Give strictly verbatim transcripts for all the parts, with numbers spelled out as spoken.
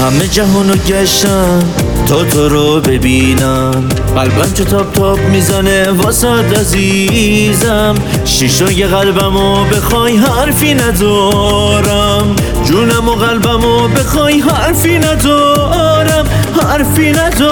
همه جهانو گشتم تا تو رو ببینم، قلبم چه تاپ تاپ میزنه واسه عزیزم. شیشای قلبمو بخوای حرفی ندارم، جونم و قلبمو بخوای حرفی ندارم، حرفی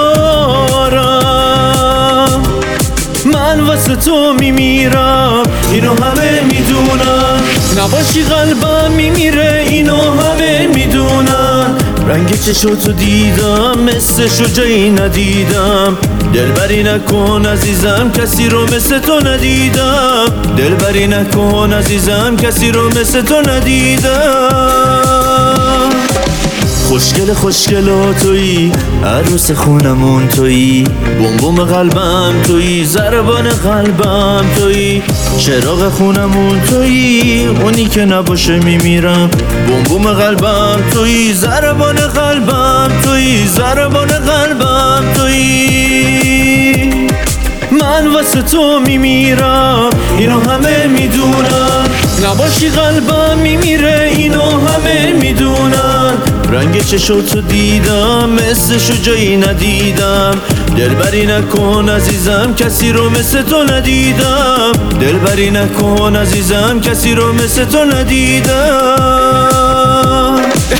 ندارم. من واسه تو میمیرم، اینو همه میدونن، نباشی قلبم میمیره، اینو همه میدونن. رنگ چشاتو دیدم مثل جایی ندیدم، دلبری نکن عزیزم کسی رو مثل تو ندیدم، دلبری نکن عزیزم کسی رو مثل تو ندیدم. خوشگل خوشگل تویی، عروس خونمون تویی، بوم بوم قلبم تویی، ضربان قلبم تویی، چراغ خونمون تویی، اونی که نباشه میمیرم. بوم بوم قلبم تویی، ضربان قلبم تویی، ضربان قلبم تویی. من واسه تو میمیرم، اینو همه میدونن، نباشی قلبم میمیره، اینو همه میدونن. رنگ چشاتو دیدم مثل شجایی ندیدم، دلبری نکن عزیزم کسی رو مثل تو ندیدم، دلبری نکن عزیزم کسی رو مثل تو ندیدم.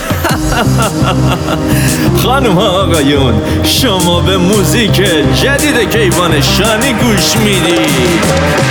خانم ها آقایون، شما به موزیک جدید کیوان شانی گوش میدید.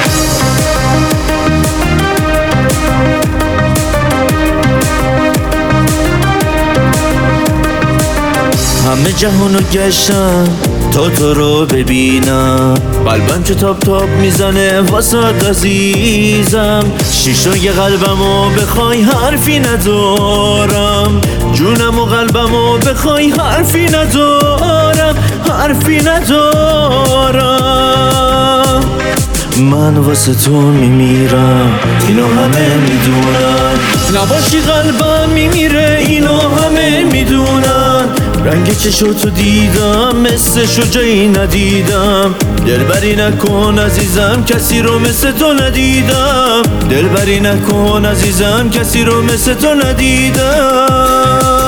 همه جهانو گشتم تا تو رو ببینم، قلبم چه تاپ تاپ میزنه واسه عزیزم. شیشای قلبمو بخوای حرفی ندارم، جونم و قلبمو بخوای حرفی ندارم، حرفی ندارم. من واسه تو میمیرم، اینو همه میدونن، نباشی قلبم میمیره، اینو همه میدونن. رنگ چشاتو دیدم مثل شجایی ندیدم، دلبری نکن عزیزم کسی رو مثل تو ندیدم، دلبری نکن عزیزم کسی رو مثل تو ندیدم.